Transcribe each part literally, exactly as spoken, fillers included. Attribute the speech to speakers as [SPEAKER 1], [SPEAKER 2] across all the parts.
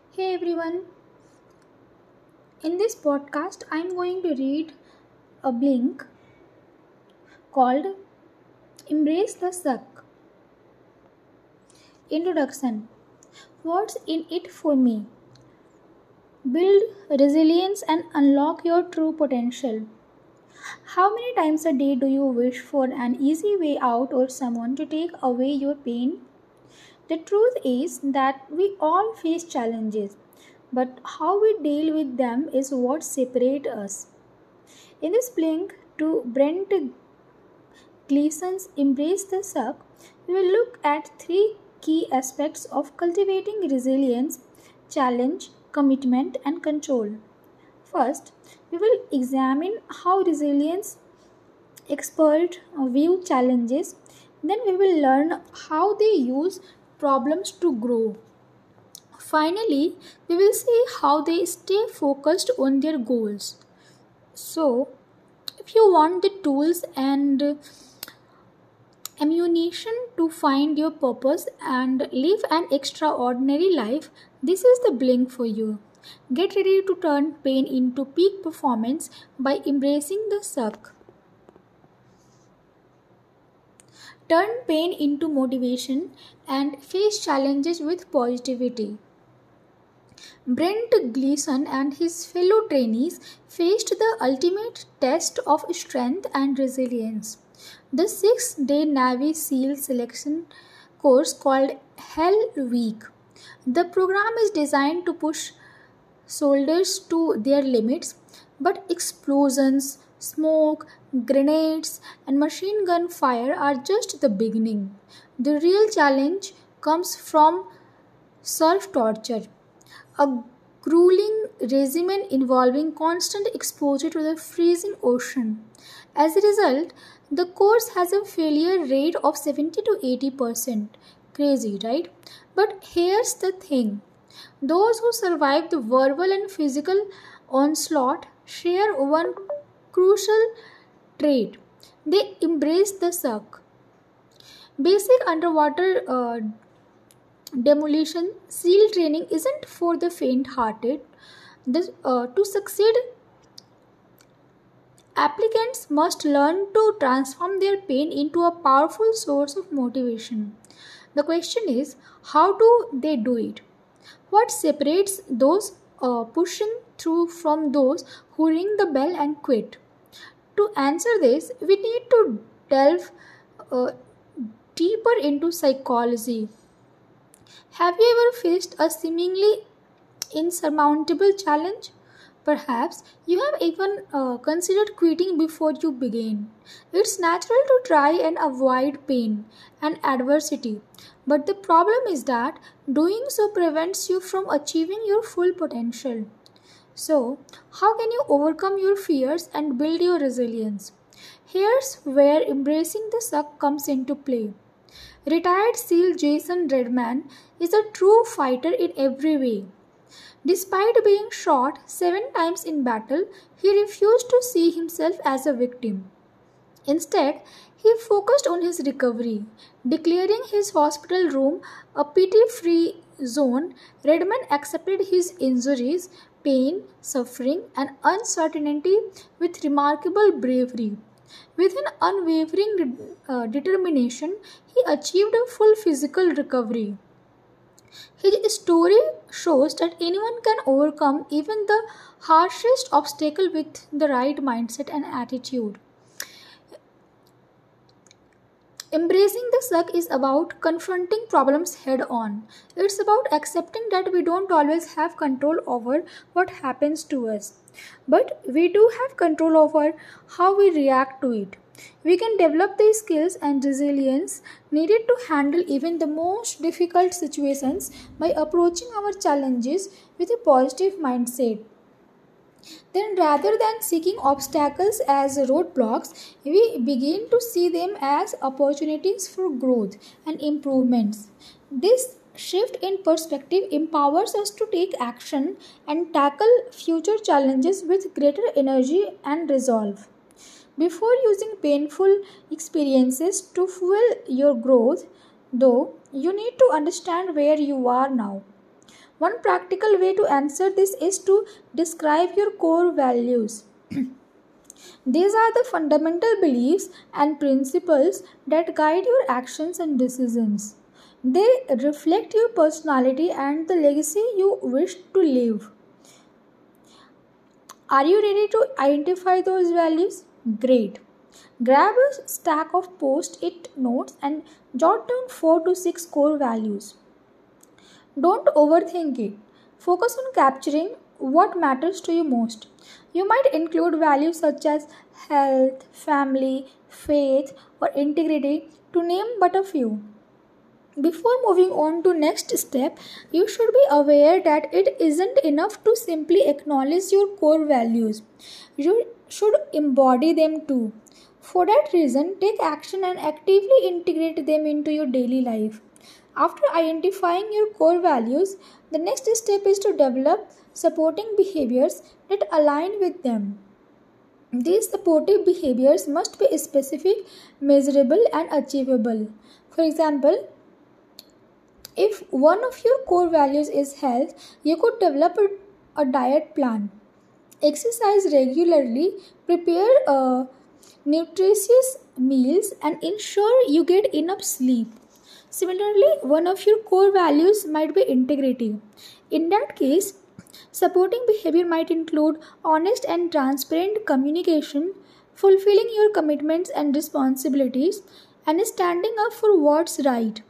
[SPEAKER 1] Hey everyone, in this podcast, I'm going to read a blink called Embrace the Suck. Introduction. What's in it for me? Build resilience and unlock your true potential. How many times a day do you wish for an easy way out or someone to take away your pain? The truth is that we all face challenges, but how we deal with them is what separates us. In this blink to Brent Gleason's Embrace the Suck, we will look at three key aspects of cultivating resilience: challenge, commitment, and control. First, we will examine how resilience experts view challenges. Then, we will learn how they use problems to grow. Finally, we will see how they stay focused on their goals. So, if you want the tools and ammunition to find your purpose and live an extraordinary life, this is the blink for you. Get ready to turn pain into peak performance by embracing the suck. Turn pain into motivation and face challenges with positivity. Brent Gleason and his fellow trainees faced the ultimate test of strength and resilience. The six-day Navy SEAL selection course called Hell Week. The program is designed to push soldiers to their limits, but explosions, smoke, grenades, and machine gun fire are just the beginning. The real challenge comes from surf torture, a grueling regimen involving constant exposure to the freezing ocean. As a result, the course has a failure rate of seventy to eighty percent. Crazy, right? But here's the thing: those who survive the verbal and physical onslaught share one crucial trait: they embrace the suck. Basic underwater uh, demolition SEAL training isn't for the faint-hearted. This, uh, to succeed, applicants must learn to transform their pain into a powerful source of motivation. The question is, how do they do it? What separates those uh, pushing through from those who ring the bell and quit? To answer this, we need to delve uh, deeper into psychology. Have you ever faced a seemingly insurmountable challenge? Perhaps you have even uh, considered quitting before you begin. It's natural to try and avoid pain and adversity, but the problem is that doing so prevents you from achieving your full potential. So, how can you overcome your fears and build your resilience? Here's where embracing the suck comes into play. Retired SEAL Jason Redman is a true fighter in every way. Despite being shot seven times in battle, he refused to see himself as a victim. Instead, he focused on his recovery, declaring his hospital room a pity-free zone. Redman accepted his injuries, pain, suffering, and uncertainty with remarkable bravery. With an unwavering uh, determination, he achieved a full physical recovery. His story shows that anyone can overcome even the harshest obstacle with the right mindset and attitude. Embracing the suck is about confronting problems head on. It's about accepting that we don't always have control over what happens to us, but we do have control over how we react to it. We can develop the skills and resilience needed to handle even the most difficult situations by approaching our challenges with a positive mindset. Then, rather than seeking obstacles as roadblocks, we begin to see them as opportunities for growth and improvements. This shift in perspective empowers us to take action and tackle future challenges with greater energy and resolve. Before using painful experiences to fuel your growth, though, you need to understand where you are now. One practical way to answer this is to describe your core values. These are the fundamental beliefs and principles that guide your actions and decisions. They reflect your personality and the legacy you wish to leave. Are you ready to identify those values? Great. Grab a stack of post it notes and jot down four to six core values. Don't overthink it. Focus on capturing what matters to you most. You might include values such as health, family, faith, or integrity, to name but a few. Before moving on to next step, you should be aware that it isn't enough to simply acknowledge your core values. You should embody them too. For that reason, take action and actively integrate them into your daily life. After identifying your core values, the next step is to develop supporting behaviors that align with them. These supportive behaviors must be specific, measurable, and achievable. For example, if one of your core values is health, you could develop a, a diet plan, exercise regularly, prepare uh, nutritious meals, and ensure you get enough sleep. Similarly, one of your core values might be integrity. In that case, supporting behavior might include honest and transparent communication, fulfilling your commitments and responsibilities, and standing up for what's right,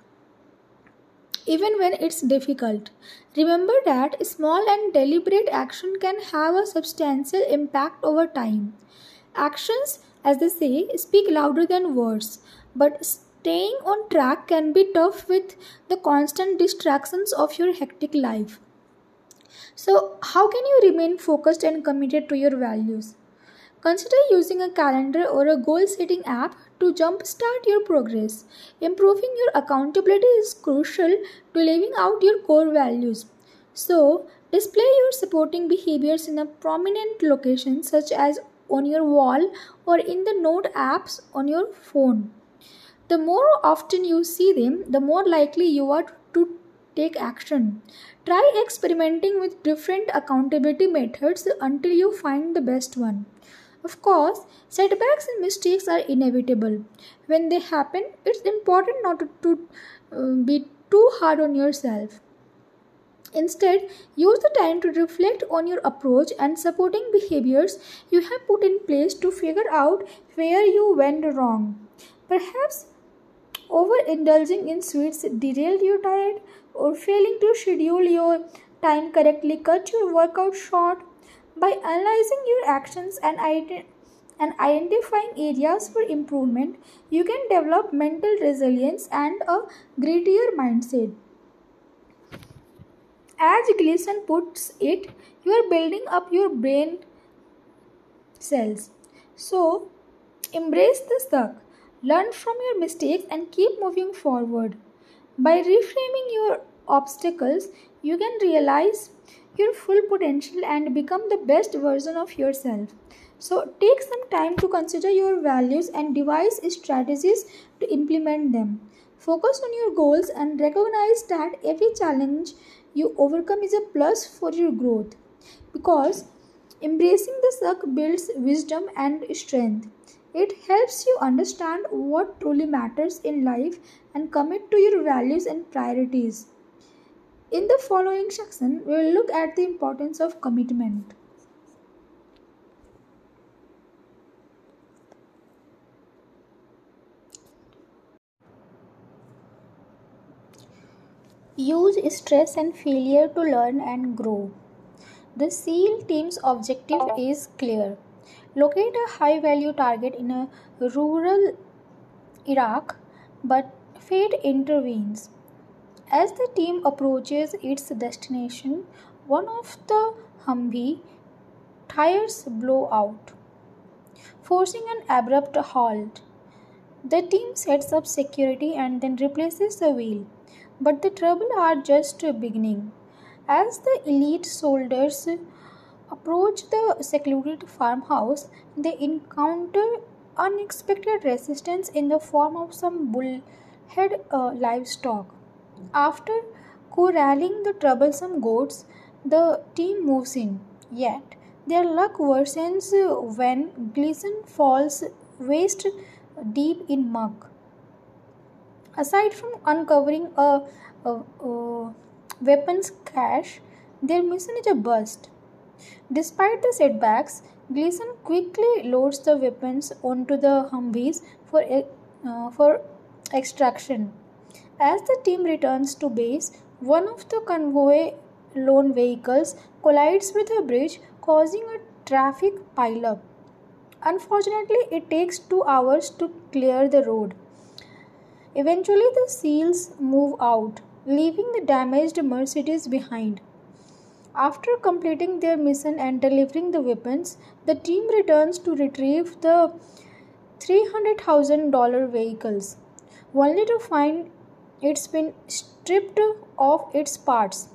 [SPEAKER 1] even when it's difficult. Remember that small and deliberate action can have a substantial impact over time. Actions, as they say, speak louder than words, but staying on track can be tough with the constant distractions of your hectic life. So, how can you remain focused and committed to your values? Consider using a calendar or a goal setting app to jumpstart your progress. Improving your accountability is crucial to living out your core values. So, display your supporting behaviors in a prominent location, such as on your wall or in the note apps on your phone. The more often you see them, the more likely you are to take action. Try experimenting with different accountability methods until you find the best one. Of course, setbacks and mistakes are inevitable. When they happen, it's important not to, to uh, be too hard on yourself. Instead, use the time to reflect on your approach and supporting behaviors you have put in place to figure out where you went wrong. Perhaps overindulging in sweets derailed your diet, or failing to schedule your time correctly cut your workout short. By analyzing your actions and, ident- and identifying areas for improvement, you can develop mental resilience and a grittier mindset. As Gleason puts it, you are building up your brain cells. So, embrace the suck, learn from your mistakes, and keep moving forward. By reframing your obstacles, you can realize your full potential and become the best version of yourself. So, take some time to consider your values and devise strategies to implement them. Focus on your goals and recognize that every challenge you overcome is a plus for your growth, because embracing the suck builds wisdom and strength. It helps you understand what truly matters in life and commit to your values and priorities. In the following section, we will look at the importance of commitment. Use stress and failure to learn and grow. The SEAL team's objective is clear. Locate a high value target in a rural Iraq, but fate intervenes. As the team approaches its destination, one of the Humvee tires blow out, forcing an abrupt halt. The team sets up security and then replaces the wheel. But the trouble are just beginning. As the elite soldiers approach the secluded farmhouse, they encounter unexpected resistance in the form of some bullhead uh, livestock. After Corralling the troublesome goats, the team moves in. Yet, their luck worsens when Gleason falls waist deep in muck. Aside from uncovering a, a, a weapons cache, their mission is a bust. Despite the setbacks, Gleason quickly loads the weapons onto the Humvees for, e- uh, for extraction. As the team returns to base, one of the convoy lone vehicles collides with a bridge, causing a traffic pileup. Unfortunately, it takes two hours to clear the road. Eventually, the SEALs move out, leaving the damaged Mercedes behind. After completing their mission and delivering the weapons, the team returns to retrieve the three hundred thousand dollars vehicles, only to find it's been stripped of its parts.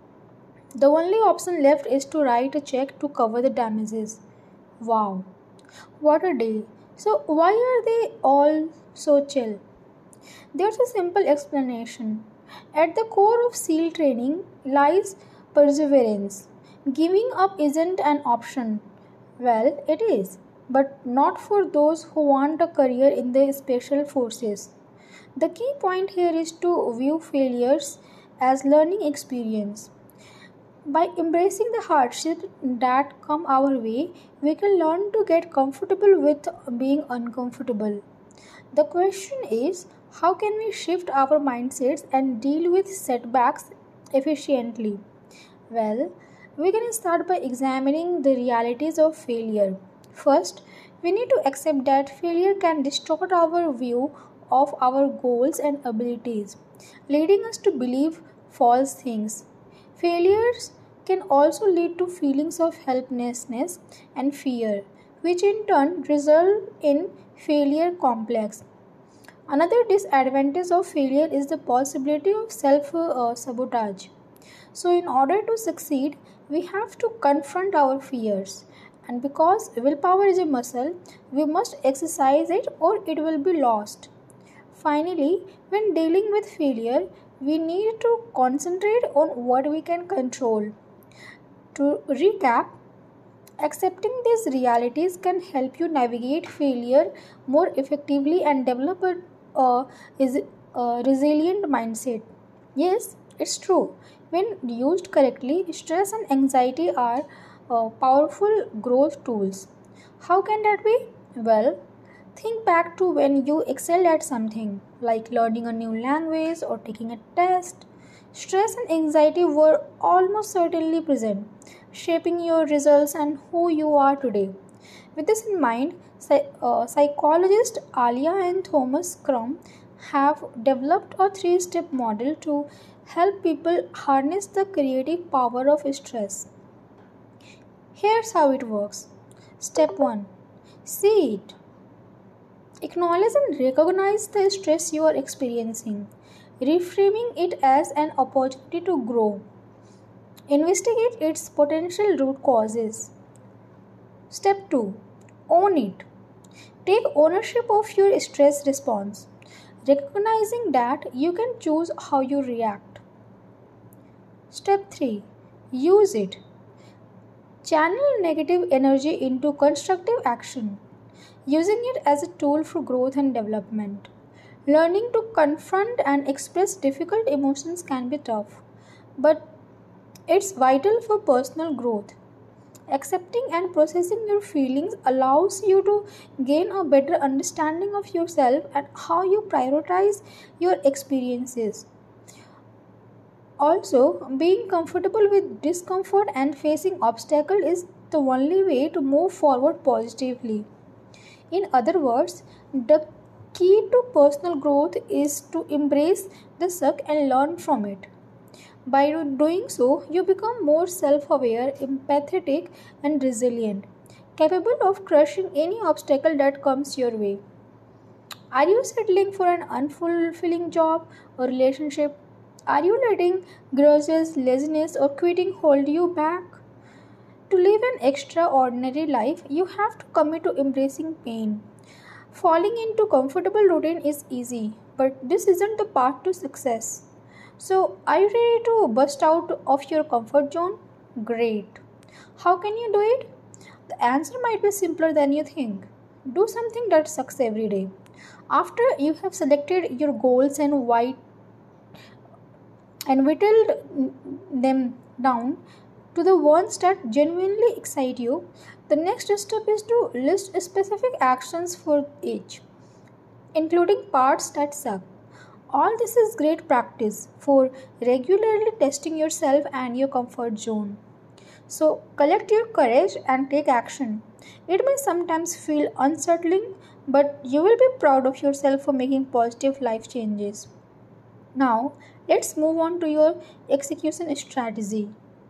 [SPEAKER 1] The only option left is to write a check to cover the damages. Wow, what a day! So, why are they all so chill? There's a simple explanation. At the core of SEAL training lies perseverance. Giving up isn't an option. Well, it is, but not for those who want a career in the special forces. The key point here is to view failures as learning experience. By embracing the hardships that come our way, we can learn to get comfortable with being uncomfortable. The question is, how can we shift our mindsets and deal with setbacks efficiently? Well, we can start by examining the realities of failure. First, we need to accept that failure can distort our view of our goals and abilities, leading us to believe false things. Failures can also lead to feelings of helplessness and fear, which in turn result in failure complex. Another disadvantage of failure is the possibility of self uh, sabotage. So, in order to succeed, we have to confront our fears. And because willpower is a muscle, we must exercise it or it will be lost. Finally, when dealing with failure, we need to concentrate on what we can control. To recap, accepting these realities can help you navigate failure more effectively and develop a, uh, is, a resilient mindset. Yes, it's true. When used correctly, stress and anxiety are uh, powerful growth tools. How can that be? Well, think back to when you excelled at something, like learning a new language or taking a test. Stress and anxiety were almost certainly present, shaping your results and who you are today. With this in mind, psy- uh, psychologists Alia and Thomas Crum have developed a three step model to help people harness the creative power of stress. Here's how it works. Step one, see it. Acknowledge and recognize the stress you are experiencing, reframing it as an opportunity to grow. Investigate its potential root causes. Step two, own it. Take ownership of your stress response, recognizing that you can choose how you react. Step three, use it. Channel negative energy into constructive action, using it as a tool for growth and development. Learning to confront and express difficult emotions can be tough, but it's vital for personal growth. Accepting and processing your feelings allows you to gain a better understanding of yourself and how you prioritize your experiences. Also, being comfortable with discomfort and facing obstacle is the only way to move forward positively. In other words, the key to personal growth is to embrace the suck and learn from it. By doing so, you become more self aware, empathetic, and resilient, capable of crushing any obstacle that comes your way. Are you settling for an unfulfilling job or relationship? Are you letting grudges, laziness, or quitting hold you back? To live an extraordinary life, you have to commit to embracing pain. Falling into comfortable routine is easy, but this isn't the path to success. So, are you ready to bust out of your comfort zone? Great. How can you do it? The answer might be simpler than you think. Do something that sucks every day. After you have selected your goals and why and whittled them down to the ones that genuinely excite you, the next step is to list specific actions for each, including parts that suck. All this is great practice for regularly testing yourself and your comfort zone. So, collect your courage and take action. It may sometimes feel unsettling, but you will be proud of yourself for making positive life changes. Now, let's move on to your execution strategy.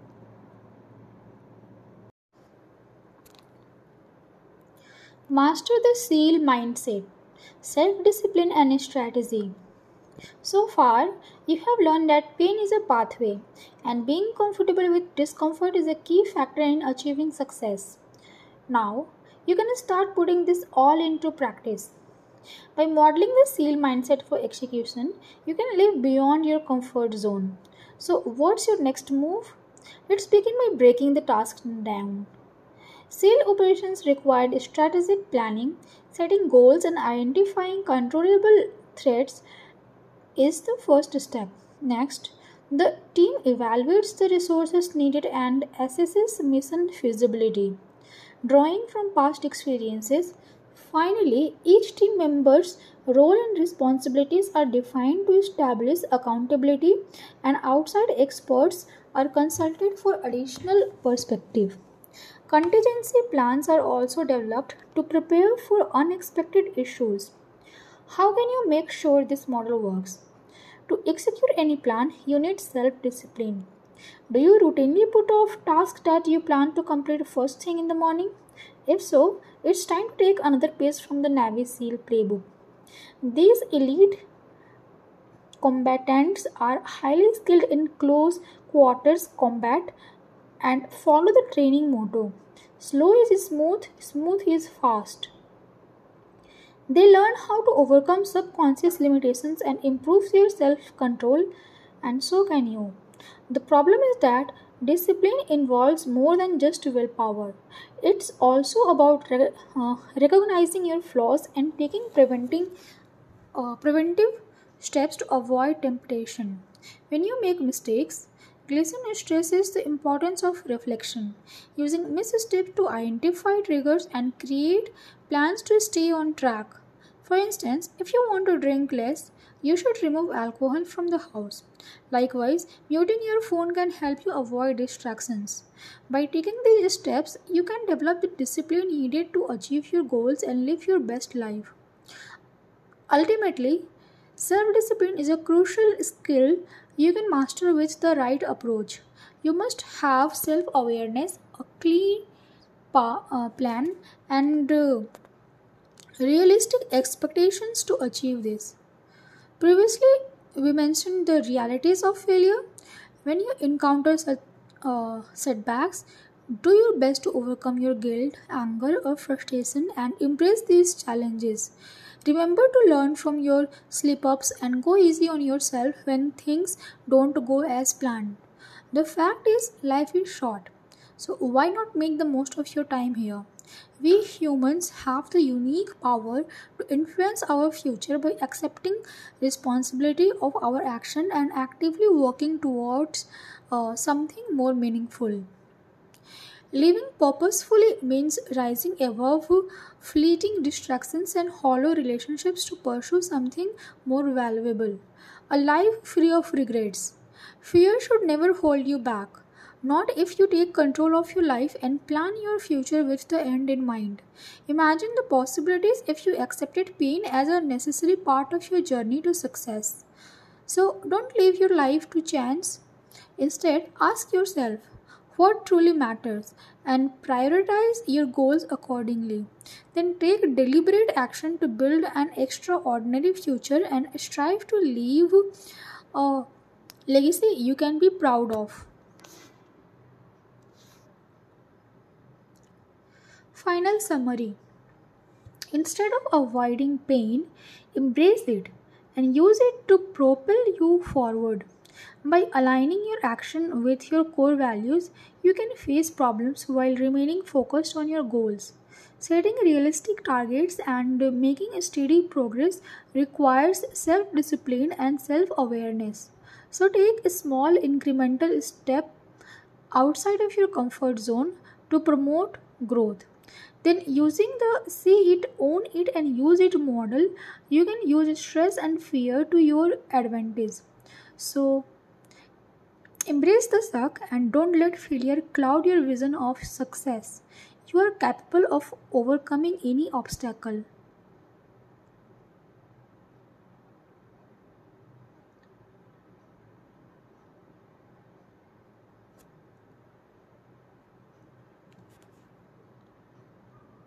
[SPEAKER 1] Master the SEAL mindset, self discipline, and strategy. So far, you have learned that pain is a pathway, and being comfortable with discomfort is a key factor in achieving success. Now, you can start putting this all into practice. By modeling the SEAL mindset for execution, you can live beyond your comfort zone. So, what's your next move? Let's begin by breaking the task down. SEAL operations required strategic planning, setting goals, and identifying controllable threats is the first step. Next, the team evaluates the resources needed and assesses mission feasibility, drawing from past experiences. Finally, each team member's role and responsibilities are defined to establish accountability, and outside experts are consulted for additional perspective. Contingency plans are also developed to prepare for unexpected issues. How can you make sure this model works? To execute any plan, you need self discipline. Do you routinely put off tasks that you plan to complete first thing in the morning? If so, it's time to take another page from the Navy SEAL playbook. These elite combatants are highly skilled in close quarters combat and follow the training motto: slow is smooth, smooth is fast. They learn how to overcome subconscious limitations and improve their self control, and so can you. The problem is that discipline involves more than just willpower. It's also about re- uh, recognizing your flaws and taking preventing uh, preventive steps to avoid temptation. When you make mistakes, Gleason stresses the importance of reflection, using missteps to identify triggers and create plans to stay on track. For instance, if you want to drink less, you should remove alcohol from the house. Likewise, muting your phone can help you avoid distractions. By taking these steps, you can develop the discipline needed to achieve your goals and live your best life. Ultimately, self discipline is a crucial skill you can master with the right approach. You must have self awareness, a clean pa- uh, plan, and uh, realistic expectations to achieve this. Previously, we mentioned the realities of failure. When you encounter such uh, setbacks, do your best to overcome your guilt, anger, or frustration and embrace these challenges. Remember to learn from your slip ups and go easy on yourself when things don't go as planned. The fact is, life is short, so why not make the most of your time here? We humans have the unique power to influence our future by accepting responsibility of our action and actively working towards uh, something more meaningful. Living purposefully means rising above fleeting distractions and hollow relationships to pursue something more valuable. A life free of regrets. Fear should never hold you back. Not if you take control of your life and plan your future with the end in mind. Imagine the possibilities if you accepted pain as a necessary part of your journey to success. So don't leave your life to chance. Instead, ask yourself what truly matters and prioritize your goals accordingly. Then take deliberate action to build an extraordinary future and strive to leave a legacy you can be proud of. Final summary: instead of avoiding pain, embrace it and use it to propel you forward. By aligning your action with your core values, you can face problems while remaining focused on your goals. Setting realistic targets and making steady progress requires self discipline and self awareness. So, take a small incremental step outside of your comfort zone to promote growth. Then, using the see it, own it, and use it model, you can use stress and fear to your advantage. So, embrace the suck and don't let failure cloud your vision of success. You are capable of overcoming any obstacle.